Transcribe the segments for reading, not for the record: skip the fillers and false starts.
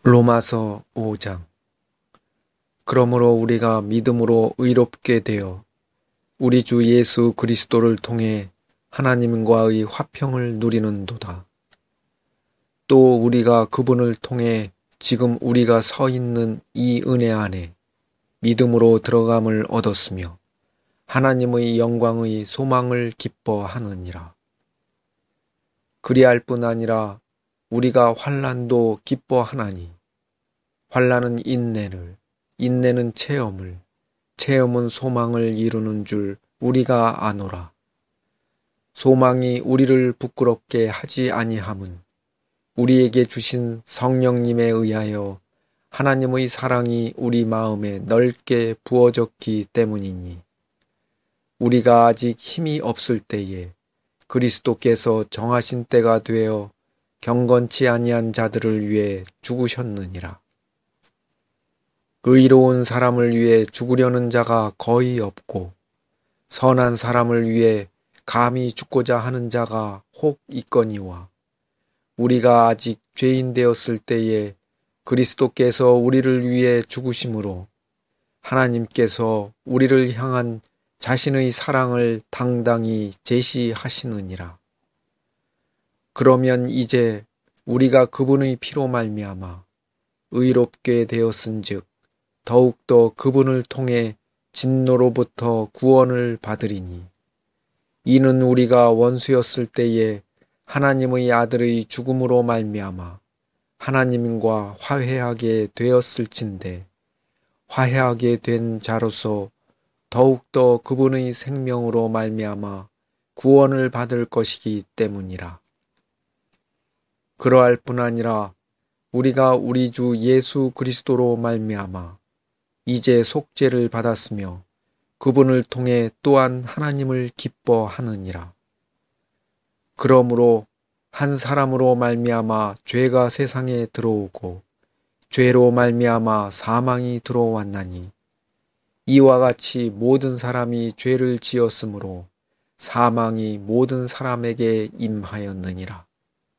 로마서 5장. 그러므로 우리가 믿음으로 의롭게 되어 우리 주 예수 그리스도를 통해 하나님과의 화평을 누리는도다. 또 우리가 그분을 통해 지금 우리가 서 있는 이 은혜 안에 믿음으로 들어감을 얻었으며 하나님의 영광의 소망을 기뻐하느니라. 그리할 뿐 아니라 우리가 환난도 기뻐하나니 환난은 인내를, 인내는 체험을, 체험은 소망을 이루는 줄 우리가 아노라. 소망이 우리를 부끄럽게 하지 아니함은 우리에게 주신 성령님에 의하여 하나님의 사랑이 우리 마음에 넓게 부어졌기 때문이니 우리가 아직 힘이 없을 때에 그리스도께서 정하신 때가 되어 경건치 아니한 자들을 위해 죽으셨느니라. 의로운 사람을 위해 죽으려는 자가 거의 없고 선한 사람을 위해 감히 죽고자 하는 자가 혹 있거니와 우리가 아직 죄인 되었을 때에 그리스도께서 우리를 위해 죽으심으로 하나님께서 우리를 향한 자신의 사랑을 당당히 제시하시느니라. 그러면 이제 우리가 그분의 피로 말미암아 의롭게 되었은즉 더욱더 그분을 통해 진노로부터 구원을 받으리니 이는 우리가 원수였을 때에 하나님의 아들의 죽음으로 말미암아 하나님과 화해하게 되었을진데 화해하게 된 자로서 더욱더 그분의 생명으로 말미암아 구원을 받을 것이기 때문이라. 그러할 뿐 아니라 우리가 우리 주 예수 그리스도로 말미암아 이제 속죄를 받았으며 그분을 통해 또한 하나님을 기뻐하느니라. 그러므로 한 사람으로 말미암아 죄가 세상에 들어오고 죄로 말미암아 사망이 들어왔나니 이와 같이 모든 사람이 죄를 지었으므로 사망이 모든 사람에게 임하였느니라.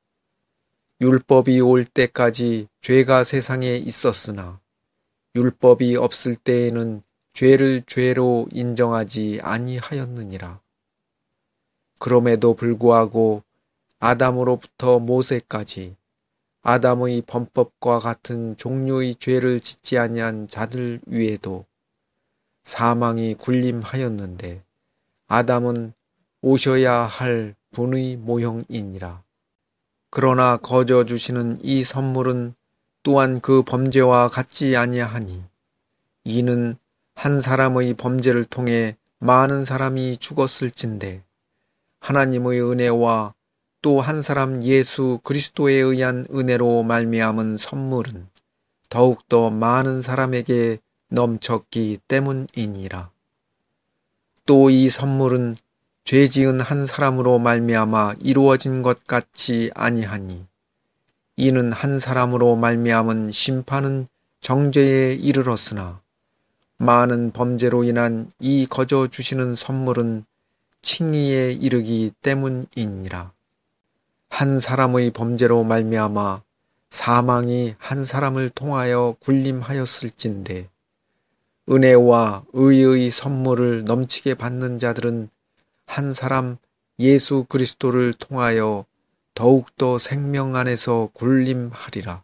율법이 올 때까지 죄가 세상에 있었으나 율법이 없을 때에는 죄를 죄로 인정하지 아니하였느니라. 그럼에도 불구하고 아담으로부터 모세까지 아담의 범법과 같은 종류의 죄를 짓지 아니한 자들 위에도 사망이 군림하였는데 아담은 오셔야 할 분의 모형이니라. 그러나 거저 주시는 이 선물은 또한 그 범죄와 같지 아니하니 이는 한 사람의 범죄를 통해 많은 사람이 죽었을진데 하나님의 은혜와 또 한 사람 예수 그리스도에 의한 은혜로 말미암은 선물은 더욱더 많은 사람에게 넘쳤기 때문이니라. 또 이 선물은 죄 지은 한 사람으로 말미암아 이루어진 것 같지 아니하니 이는 한 사람으로 말미암은 심판은 정죄에 이르렀으나 많은 범죄로 인한 이 거저 주시는 선물은 칭의에 이르기 때문이니라. 한 사람의 범죄로 말미암아 사망이 한 사람을 통하여 군림하였을진데 은혜와 의의 선물을 넘치게 받는 자들은 한 사람 예수 그리스도를 통하여 더욱더 생명 안에서 군림하리라.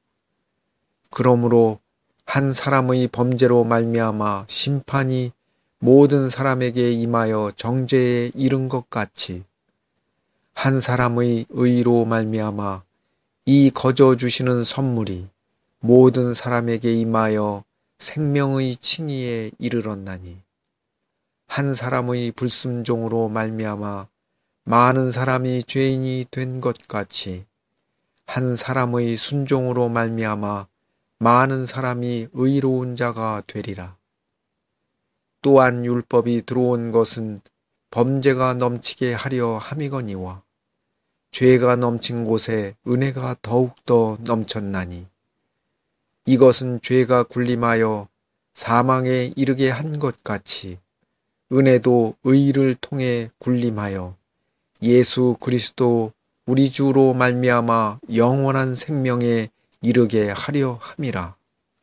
그러므로 한 사람의 범죄로 말미암아 심판이 모든 사람에게 임하여 정죄에 이른 것 같이 한 사람의 의로 말미암아 이 거저 주시는 선물이 모든 사람에게 임하여 생명의 칭의에 이르렀나니 한 사람의 불순종으로 말미암아 많은 사람이 죄인이 된 것 같이 한 사람의 순종으로 말미암아 많은 사람이 의로운 자가 되리라. 또한 율법이 들어온 것은 범죄가 넘치게 하려 함이거니와 죄가 넘친 곳에 은혜가 더욱더 넘쳤나니 이것은 죄가 군림하여 사망에 이르게 한 것 같이 은혜도 의를 통해 군림하여 예수 그리스도 우리 주로 말미암아 영원한 생명에 이르게 하려 함이라.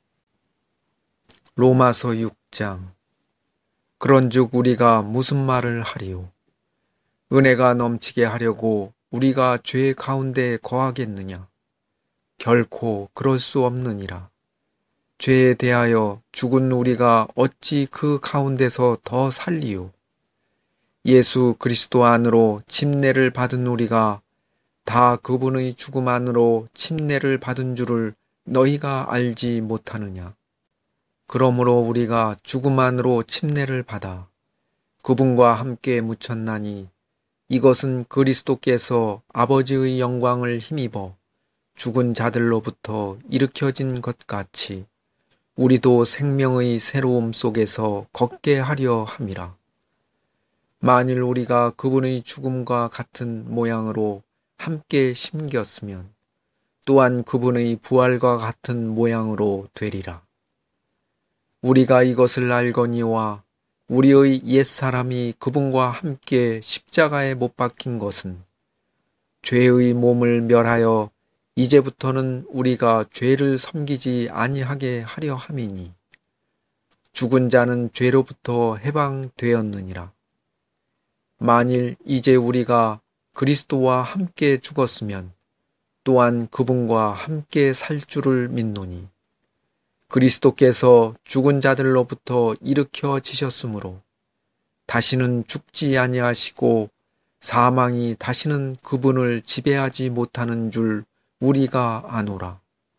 로마서 6장. 그런즉 우리가 무슨 말을 하리요? 은혜가 넘치게 하려고 우리가 죄 가운데 거하겠느냐? 결코 그럴 수 없느니라. 죄에 대하여 죽은 우리가 어찌 그 가운데서 더 살리요? 예수 그리스도 안으로 침례를 받은 우리가 다 그분의 죽음 안으로 침례를 받은 줄을 너희가 알지 못하느냐? 그러므로 우리가 죽음 안으로 침례를 받아 그분과 함께 묻혔나니 이것은 그리스도께서 아버지의 영광을 힘입어 죽은 자들로부터 일으켜진 것 같이 우리도 생명의 새로움 속에서 걷게 하려 함이라. 만일 우리가 그분의 죽음과 같은 모양으로 함께 심겼으면 또한 그분의 부활과 같은 모양으로 되리라. 우리가 이것을 알거니와 우리의 옛사람이 그분과 함께 십자가에 못 박힌 것은 죄의 몸을 멸하여 이제부터는 우리가 죄를 섬기지 아니하게 하려 함이니 죽은 자는 죄로부터 해방되었느니라. 만일 이제 우리가 그리스도와 함께 죽었으면 또한 그분과 함께 살 줄을 믿노니 그리스도께서 죽은 자들로부터 일으켜지셨으므로 다시는 죽지 아니하시고 사망이 다시는 그분을 지배하지 못하는 줄 우리가 아노라.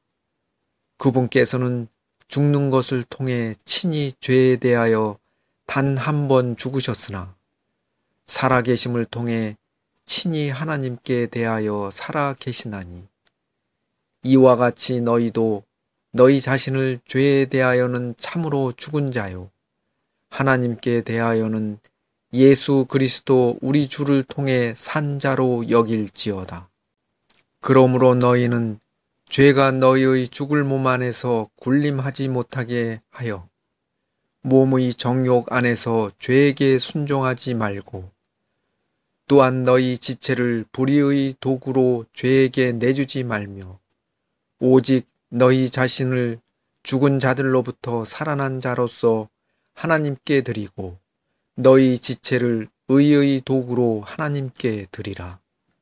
그분께서는 죽는 것을 통해 친히 죄에 대하여 단 한 번 죽으셨으나 살아계심을 통해 친히 하나님께 대하여 살아 계시나니 이와 같이 너희도 너희 자신을 죄에 대하여는 참으로 죽은 자요 하나님께 대하여는 예수 그리스도 우리 주를 통해 산 자로 여길지어다. 그러므로 너희는 죄가 너희의 죽을 몸 안에서 군림하지 못하게 하여 몸의 정욕 안에서 죄에게 순종하지 말고 또한 너희 지체를 불의의 도구로 죄에게 내주지 말며 오직 너희 자신을 죽은 자들로부터 살아난 자로서 하나님께 드리고 너희 지체를 의의 도구로 하나님께 드리라.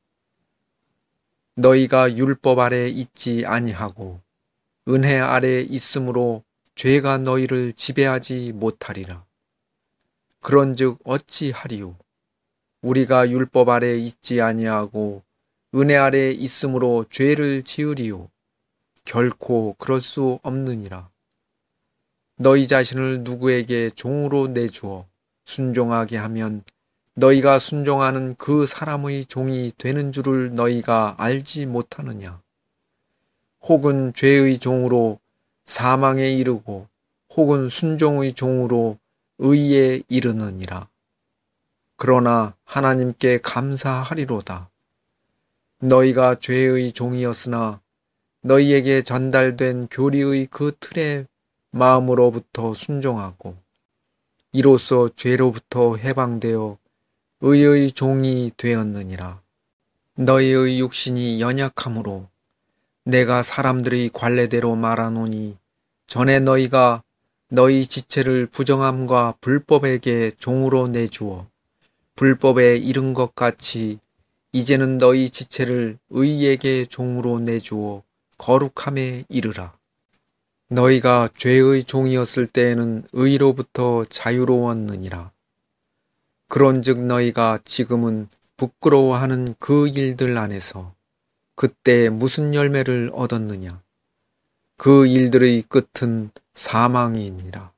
너희가 율법 아래 있지 아니하고 은혜 아래 있으므로 죄가 너희를 지배하지 못하리라. 그런즉 어찌하리요? 우리가 율법 아래 있지 아니하고 은혜 아래 있으므로 죄를 지으리요? 결코 그럴 수 없느니라. 너희 자신을 누구에게 종으로 내주어 순종하게 하면 너희가 순종하는 그 사람의 종이 되는 줄을 너희가 알지 못하느냐? 혹은 죄의 종으로 사망에 이르고 혹은 순종의 종으로 의에 이르느니라. 그러나 하나님께 감사하리로다. 너희가 죄의 종이었으나 너희에게 전달된 교리의 그 틀에 마음으로부터 순종하고 이로써 죄로부터 해방되어 의의 종이 되었느니라. 너희의 육신이 연약함으로 내가 사람들의 관례대로 말하노니 전에 너희가 너희 지체를 부정함과 불법에게 종으로 내주어 불법에 이른 것 같이 이제는 너희 지체를 의에게 종으로 내주어 거룩함에 이르라. 너희가 죄의 종이었을 때에는 의로부터 자유로웠느니라. 그런즉 너희가 지금은 부끄러워하는 그 일들 안에서 그때 무슨 열매를 얻었느냐? 그 일들의 끝은 사망이니라.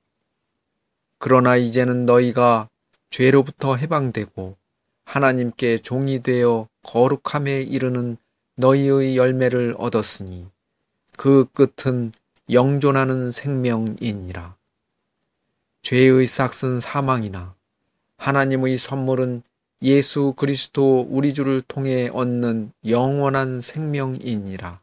그러나 이제는 너희가 죄로부터 해방되고 하나님께 종이 되어 거룩함에 이르는 너희의 열매를 얻었으니 그 끝은 영존하는 생명이니라. 죄의 싹은 사망이나 하나님의 선물은 예수 그리스도 우리 주를 통해 얻는 영원한 생명이니라.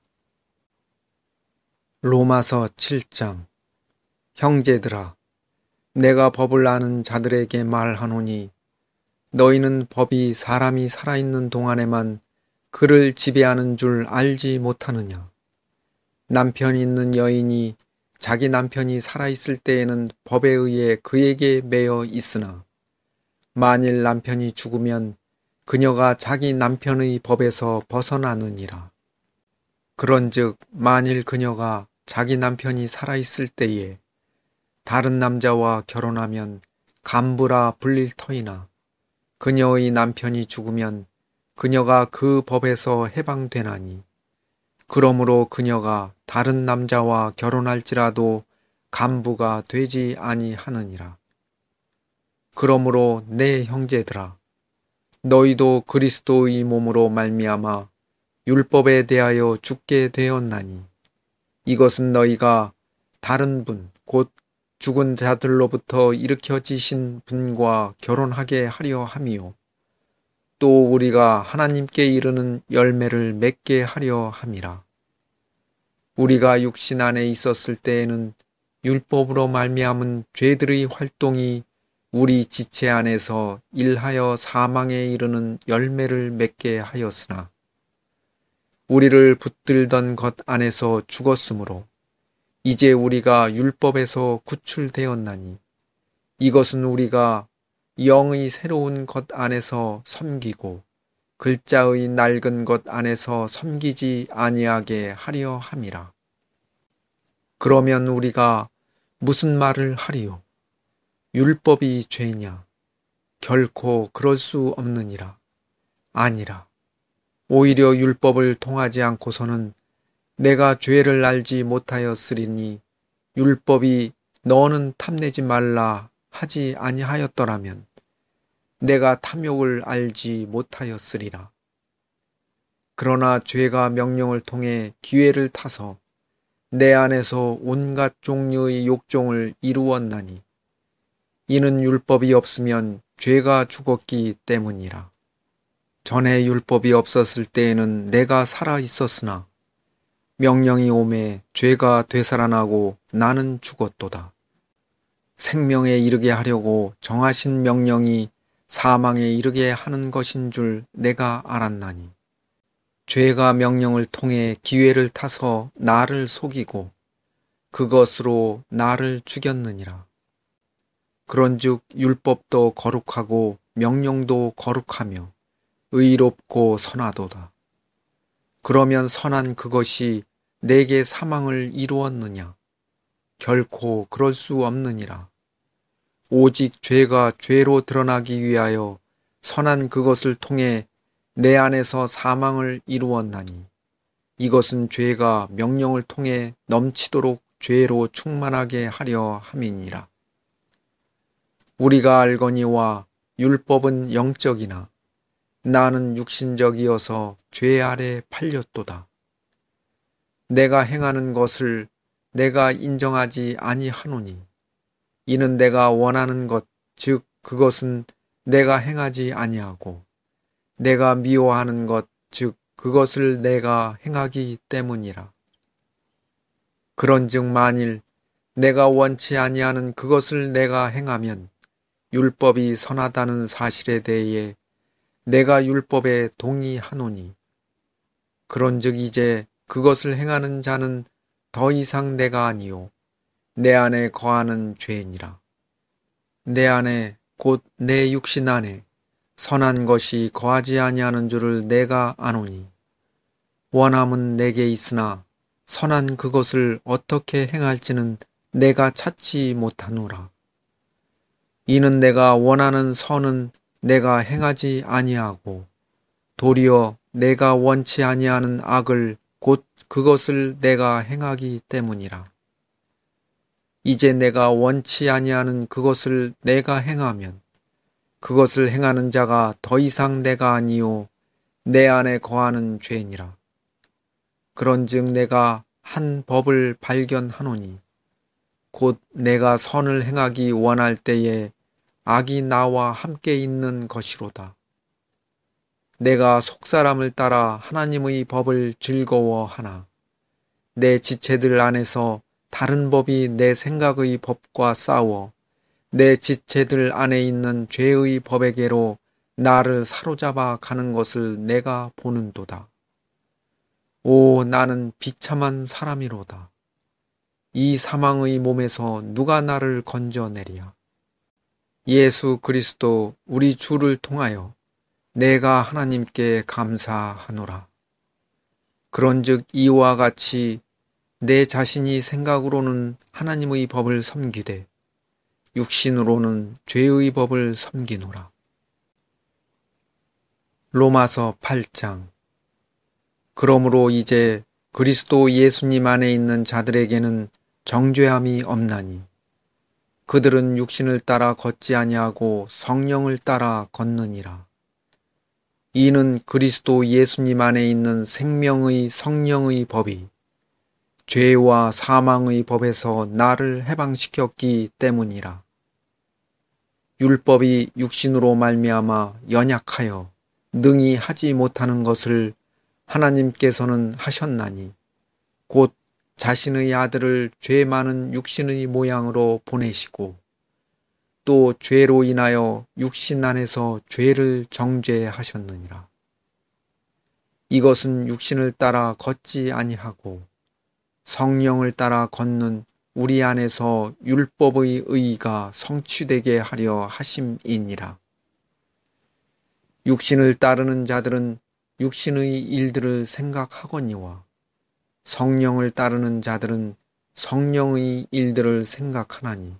로마서 7장. 형제들아, 내가 법을 아는 자들에게 말하노니 너희는 법이 사람이 살아있는 동안에만 그를 지배하는 줄 알지 못하느냐? 남편 있는 여인이 자기 남편이 살아있을 때에는 법에 의해 그에게 매여 있으나 만일 남편이 죽으면 그녀가 자기 남편의 법에서 벗어나느니라. 그런즉 만일 그녀가 자기 남편이 살아있을 때에 다른 남자와 결혼하면 간부라 불릴 터이나 그녀의 남편이 죽으면 그녀가 그 법에서 해방되나니 그러므로 그녀가 다른 남자와 결혼할지라도 간부가 되지 아니하느니라. 그러므로 내 형제들아 너희도 그리스도의 몸으로 말미암아 율법에 대하여 죽게 되었나니 이것은 너희가 다른 분 곧 죽은 자들로부터 일으켜지신 분과 결혼하게 하려 함이요 또 우리가 하나님께 이르는 열매를 맺게 하려 함이라. 우리가 육신 안에 있었을 때에는 율법으로 말미암은 죄들의 활동이 우리 지체 안에서 일하여 사망에 이르는 열매를 맺게 하였으나 우리를 붙들던 것 안에서 죽었으므로 이제 우리가 율법에서 구출되었나니 이것은 우리가 영의 새로운 것 안에서 섬기고 글자의 낡은 것 안에서 섬기지 아니하게 하려 함이라. 그러면 우리가 무슨 말을 하리요? 율법이 죄냐? 결코 그럴 수 없느니라. 아니라. 오히려 율법을 통하지 않고서는 내가 죄를 알지 못하였으리니 율법이 너는 탐내지 말라 하지 아니하였더라면 내가 탐욕을 알지 못하였으리라. 그러나 죄가 명령을 통해 기회를 타서 내 안에서 온갖 종류의 욕종을 이루었나니 이는 율법이 없으면 죄가 죽었기 때문이라. 전에 율법이 없었을 때에는 내가 살아 있었으나 명령이 오매 죄가 되살아나고 나는 죽었도다. 생명에 이르게 하려고 정하신 명령이 사망에 이르게 하는 것인 줄 내가 알았나니 죄가 명령을 통해 기회를 타서 나를 속이고 그것으로 나를 죽였느니라. 그런즉 율법도 거룩하고 명령도 거룩하며 의롭고 선하도다. 그러면 선한 그것이 내게 사망을 이루었느냐? 결코 그럴 수 없느니라. 오직 죄가 죄로 드러나기 위하여 선한 그것을 통해 내 안에서 사망을 이루었나니 이것은 죄가 명령을 통해 넘치도록 죄로 충만하게 하려 함이니라. 우리가 알거니와 율법은 영적이나 나는 육신적이어서 죄 아래 팔렸도다. 내가 행하는 것을 내가 인정하지 아니하노니 이는 내가 원하는 것, 즉 그것은 내가 행하지 아니하고 내가 미워하는 것, 즉 그것을 내가 행하기 때문이라. 그런즉 만일 내가 원치 아니하는 그것을 내가 행하면 율법이 선하다는 사실에 대해 내가 율법에 동의하노니 그런즉 이제 그것을 행하는 자는 더 이상 내가 아니요 내 안에 거하는 죄니라. 내 안에 곧 내 육신 안에 선한 것이 거하지 아니하는 줄을 내가 아노니 원함은 내게 있으나 선한 그것을 어떻게 행할지는 내가 찾지 못하노라. 이는 내가 원하는 선은 내가 행하지 아니하고 도리어 내가 원치 아니하는 악을 곧 그것을 내가 행하기 때문이라. 이제 내가 원치 아니하는 그것을 내가 행하면 그것을 행하는 자가 더 이상 내가 아니요 내 안에 거하는 죄니라. 그런즉 내가 한 법을 발견하노니 곧 내가 선을 행하기 원할 때에 악이 나와 함께 있는 것이로다. 내가 속사람을 따라 하나님의 법을 즐거워하나 내 지체들 안에서 다른 법이 내 생각의 법과 싸워 내 지체들 안에 있는 죄의 법에게로 나를 사로잡아 가는 것을 내가 보는도다. 오, 나는 비참한 사람이로다. 이 사망의 몸에서 누가 나를 건져내리야. 예수 그리스도 우리 주를 통하여 내가 하나님께 감사하노라. 그런즉 이와 같이 내 자신이 생각으로는 하나님의 법을 섬기되 육신으로는 죄의 법을 섬기노라. 로마서 8장. 그러므로 이제 그리스도 예수님 안에 있는 자들에게는 정죄함이 없나니 그들은 육신을 따라 걷지 아니하고 성령을 따라 걷느니라. 이는 그리스도 예수님 안에 있는 생명의 성령의 법이 죄와 사망의 법에서 나를 해방시켰기 때문이라. 율법이 육신으로 말미암아 연약하여 능히 하지 못하는 것을 하나님께서는 하셨나니 곧 자신의 아들을 죄 많은 육신의 모양으로 보내시고 또 죄로 인하여 육신 안에서 죄를 정죄하셨느니라. 이것은 육신을 따라 걷지 아니하고 성령을 따라 걷는 우리 안에서 율법의 의의가 성취되게 하려 하심이니라. 육신을 따르는 자들은 육신의 일들을 생각하거니와 성령을 따르는 자들은 성령의 일들을 생각하나니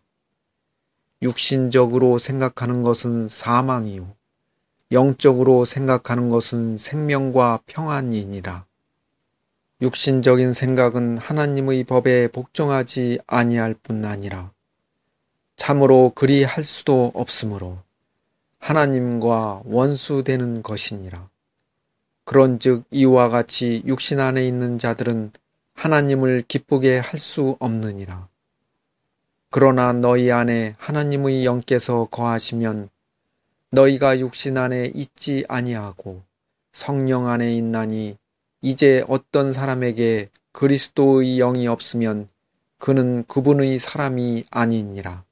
육신적으로 생각하는 것은 사망이요 영적으로 생각하는 것은 생명과 평안이니라. 육신적인 생각은 하나님의 법에 복종하지 아니할 뿐 아니라 참으로 그리 할 수도 없으므로 하나님과 원수되는 것이니라. 그런즉 이와 같이 육신 안에 있는 자들은 하나님을 기쁘게 할 수 없느니라. 그러나 너희 안에 하나님의 영께서 거하시면 너희가 육신 안에 있지 아니하고 성령 안에 있나니 이제 어떤 사람에게 그리스도의 영이 없으면 그는 그분의 사람이 아니니라.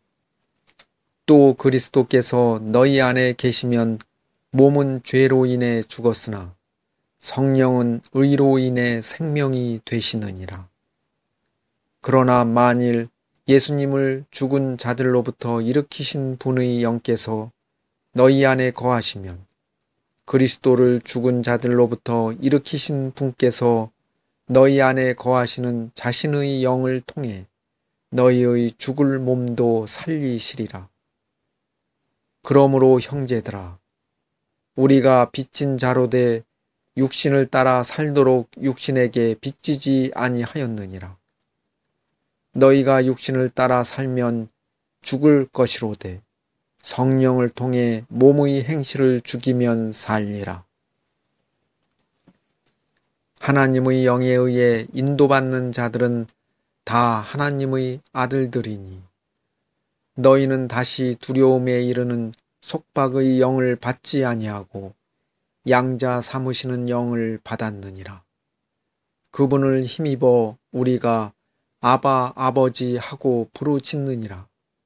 또 그리스도께서 너희 안에 계시면 몸은 죄로 인해 죽었으나 성령은 의로 인해 생명이 되시느니라. 그러나 만일 예수님을 죽은 자들로부터 일으키신 분의 영께서 너희 안에 거하시면 그리스도를 죽은 자들로부터 일으키신 분께서 너희 안에 거하시는 자신의 영을 통해 너희의 죽을 몸도 살리시리라. 그러므로 형제들아, 우리가 빚진 자로 돼 육신을 따라 살도록 육신에게 빚지지 아니하였느니라. 너희가 육신을 따라 살면 죽을 것이로되 성령을 통해 몸의 행실을 죽이면 살리라. 하나님의 영에 의해 인도받는 자들은 다 하나님의 아들들이니 너희는 다시 두려움에 이르는 속박의 영을 받지 아니하고 양자 삼으시는 영을 받았느니라. 그분을 힘입어 우리가 아바 아버지 하고 부르짖느니라.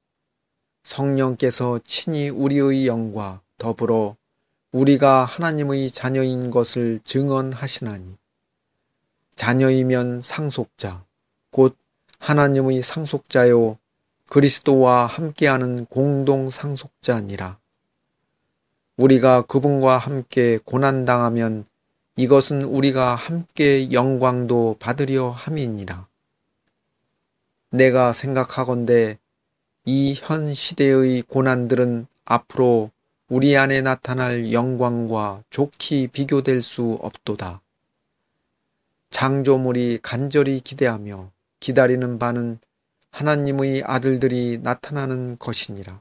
성령께서 친히 우리의 영과 더불어 우리가 하나님의 자녀인 것을 증언하시나니 자녀이면 상속자 곧 하나님의 상속자요 그리스도와 함께하는 공동 상속자니라. 우리가 그분과 함께 고난당하면 이것은 우리가 함께 영광도 받으려 함이니라. 내가 생각하건대 이 현 시대의 고난들은 앞으로 우리 안에 나타날 영광과 좋게 비교될 수 없도다. 창조물이 간절히 기대하며 기다리는 바는 하나님의 아들들이 나타나는 것이니라.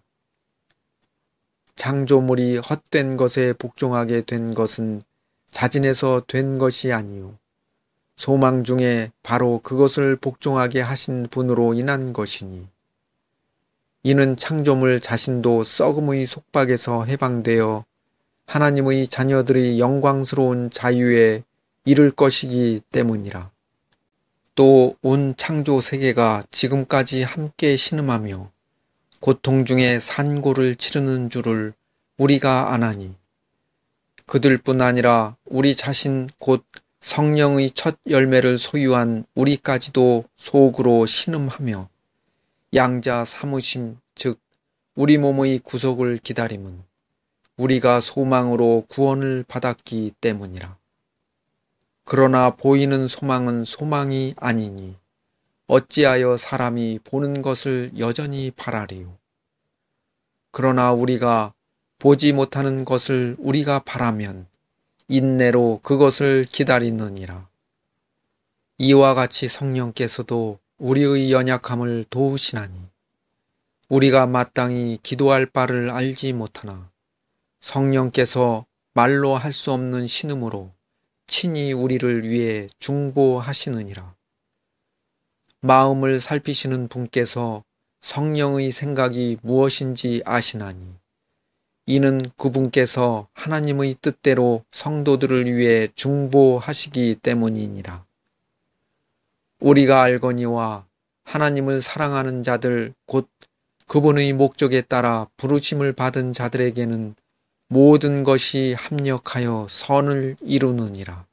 창조물이 헛된 것에 복종하게 된 것은 자진해서 된 것이 아니요 소망 중에 바로 그것을 복종하게 하신 분으로 인한 것이니 이는 창조물 자신도 썩음의 속박에서 해방되어 하나님의 자녀들이 영광스러운 자유에 이를 것이기 때문이라. 또 온 창조 세계가 지금까지 함께 신음하며 고통 중에 산고를 치르는 줄을 우리가 아나니 그들뿐 아니라 우리 자신 곧 성령의 첫 열매를 소유한 우리까지도 속으로 신음하며 양자 사무심, 즉 우리 몸의 구속을 기다림은 우리가 소망으로 구원을 받았기 때문이라. 그러나 보이는 소망은 소망이 아니니 어찌하여 사람이 보는 것을 여전히 바라리요. 그러나 우리가 보지 못하는 것을 우리가 바라면 인내로 그것을 기다리느니라. 이와 같이 성령께서도 우리의 연약함을 도우시나니 우리가 마땅히 기도할 바를 알지 못하나 성령께서 말로 할 수 없는 신음으로 친히 우리를 위해 중보하시느니라. 마음을 살피시는 분께서 성령의 생각이 무엇인지 아시나니 이는 그분께서 하나님의 뜻대로 성도들을 위해 중보하시기 때문이니라. 우리가 알거니와 하나님을 사랑하는 자들 곧 그분의 목적에 따라 부르심을 받은 자들에게는 모든 것이 합력하여 선을 이루느니라.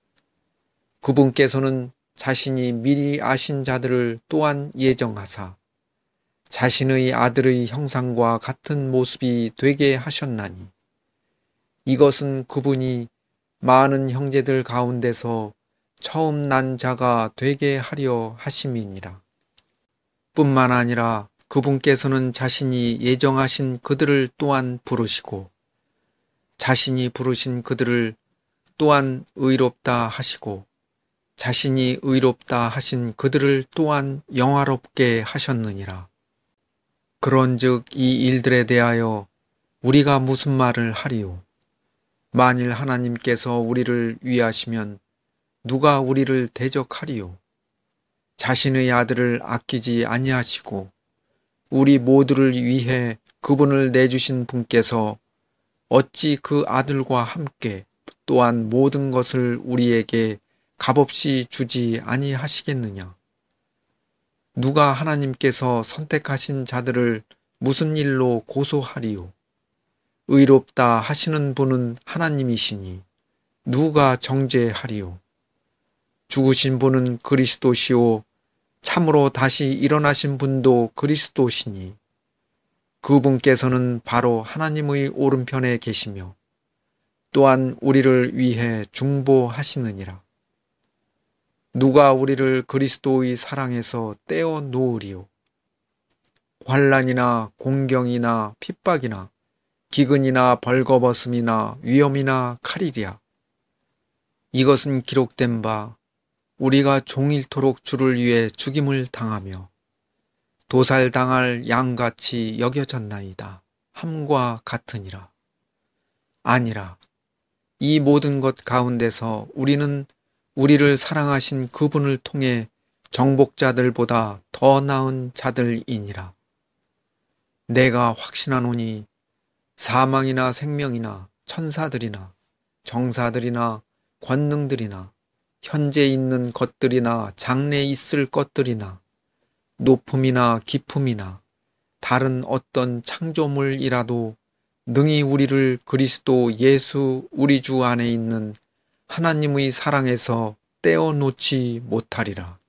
그분께서는 자신이 미리 아신 자들을 또한 예정하사 자신의 아들의 형상과 같은 모습이 되게 하셨나니 이것은 그분이 많은 형제들 가운데서 처음 난 자가 되게 하려 하심이니라. 뿐만 아니라 그분께서는 자신이 예정하신 그들을 또한 부르시고 자신이 부르신 그들을 또한 의롭다 하시고 자신이 의롭다 하신 그들을 또한 영화롭게 하셨느니라. 그런즉 이 일들에 대하여 우리가 무슨 말을 하리요? 만일 하나님께서 우리를 위하시면 누가 우리를 대적하리요? 자신의 아들을 아끼지 아니하시고 우리 모두를 위해 그분을 내주신 분께서 어찌 그 아들과 함께 또한 모든 것을 우리에게 값없이 주지 아니하시겠느냐? 누가 하나님께서 선택하신 자들을 무슨 일로 고소하리요? 의롭다 하시는 분은 하나님이시니 누가 정죄하리요? 죽으신 분은 그리스도시요 참으로 다시 일어나신 분도 그리스도시니 그분께서는 바로 하나님의 오른편에 계시며 또한 우리를 위해 중보하시느니라. 누가 우리를 그리스도의 사랑에서 떼어 놓으리요? 환난이나 공경이나 핍박이나 기근이나 벌거벗음이나 위험이나 칼이랴. 이것은 기록된 바 우리가 종일토록 주를 위해 죽임을 당하며 도살당할 양같이 여겨졌나이다 함과 같으니라. 아니라 이 모든 것 가운데서 우리는 우리를 사랑하신 그분을 통해 정복자들보다 더 나은 자들이니라. 내가 확신하노니 사망이나 생명이나 천사들이나 정사들이나 권능들이나 현재 있는 것들이나 장래 있을 것들이나 높음이나 깊음이나 다른 어떤 창조물이라도 능히 우리를 그리스도 예수 우리 주 안에 있는 하나님의 사랑에서 떼어놓지 못하리라.